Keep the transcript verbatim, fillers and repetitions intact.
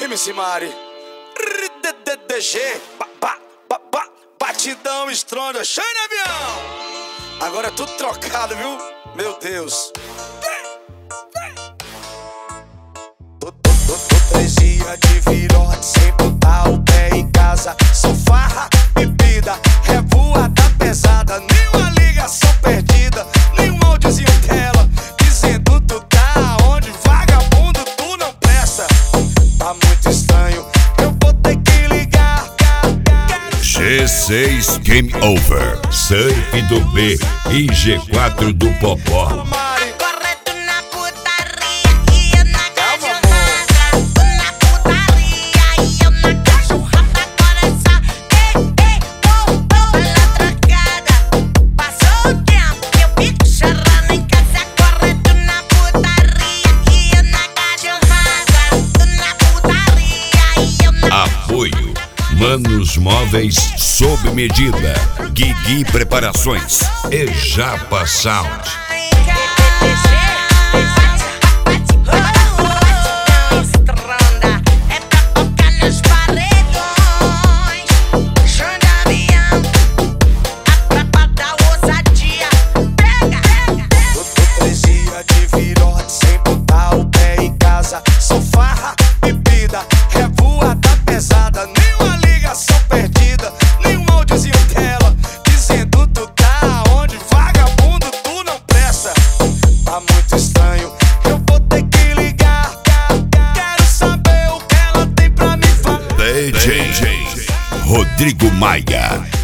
M C Mari, D D G, ba, ba, ba, ba, batidão estronda, cheio de avião. Agora é tudo trocado, viu? Meu Deus. Tô, tô, tô, tô três dias de virote sem botar o pé em casa. Só farra, bebida, revoada pesada. Nenhuma ligação perdida, nenhum áudiozinho tela dizendo tu tá onde, vagabundo, tu não presta. Tá muito estranho, eu vou ter que ligar. G seis Game Over, Surf do B e G quatro do Popó. Apoio Manos Móveis sob medida, Guigui Preparações e Japa Sound. D J Rodrigo Maia.